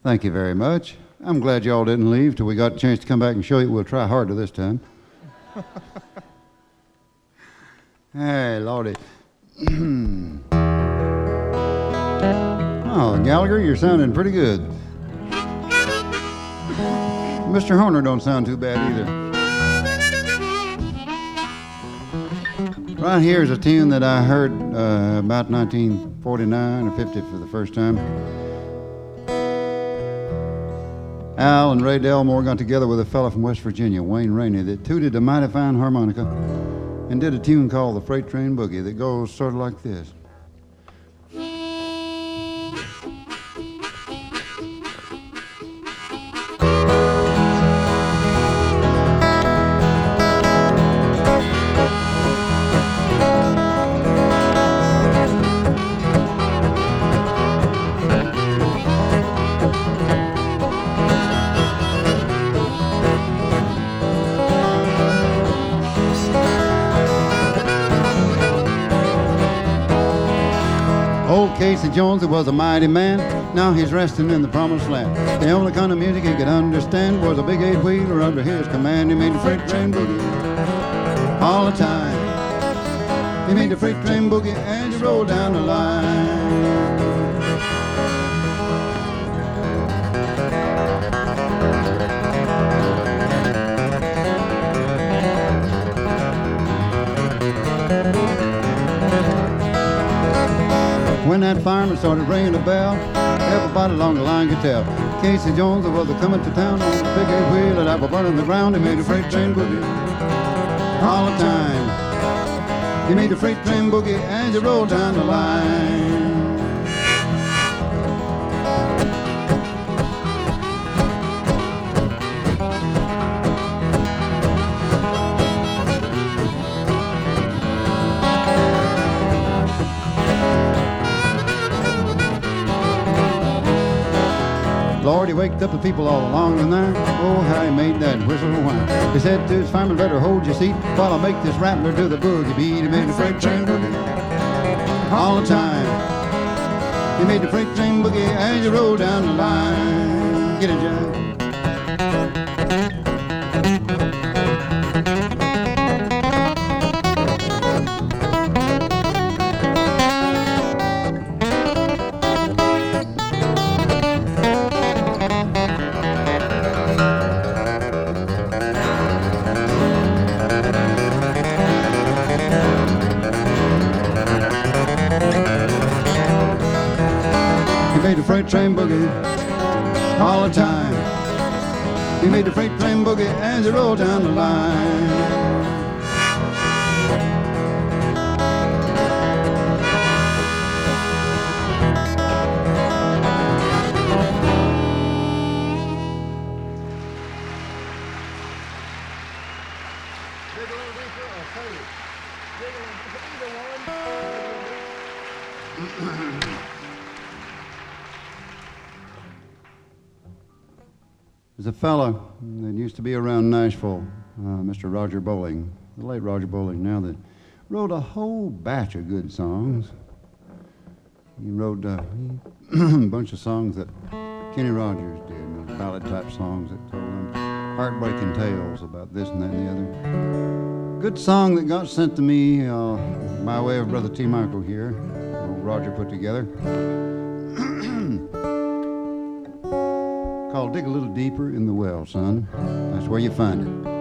Thank you very much. I'm glad y'all didn't leave till we got a chance to come back and show you. We'll try harder this time. Hey, Lordy. Oh, Gallagher, you're sounding pretty good. Mr. Horner don't sound too bad either. Right here is a tune that I heard about 1949 or 50 for the first time. Al and Ray Delmore got together with a fella from West Virginia, Wayne Rainey, that tooted a mighty fine harmonica and did a tune called the Freight Train Boogie that goes sort of like this. Old Casey Jones, he was a mighty man. Now he's resting in the promised land. The only kind of music he could understand was a big eight-wheeler under his command. He made the freight train boogie all the time. He made the freight train boogie as he rolled down the line. When that fireman started ringing the bell, everybody along the line could tell Casey Jones was coming to town on a big eight-wheeler that was burning the ground. He made the freight train boogie all the time. He made the freight train boogie as he rolled down the line. Lord, he waked up the people all along the line. Oh, how he made that whistle whine. He said to his fireman, better hold your seat while I make this rattler do the boogie beat. He made the freight train boogie all the time. He made the freight train boogie as you roll down the line. Get it, Jack. He made the freight train boogie all the time. He made the freight train boogie as he rolled down the line. There's a fella that used to be around Nashville, Mr. Roger Bowling, the late Roger Bowling now, that wrote a whole batch of good songs. He wrote a bunch of songs that Kenny Rogers did, ballad-type songs that told them heartbreaking tales about this and that and the other. Good song that got sent to me by way of Brother T. Michael here, old Roger put together. Called Dig a Little Deeper in the Well, son. That's where you find it.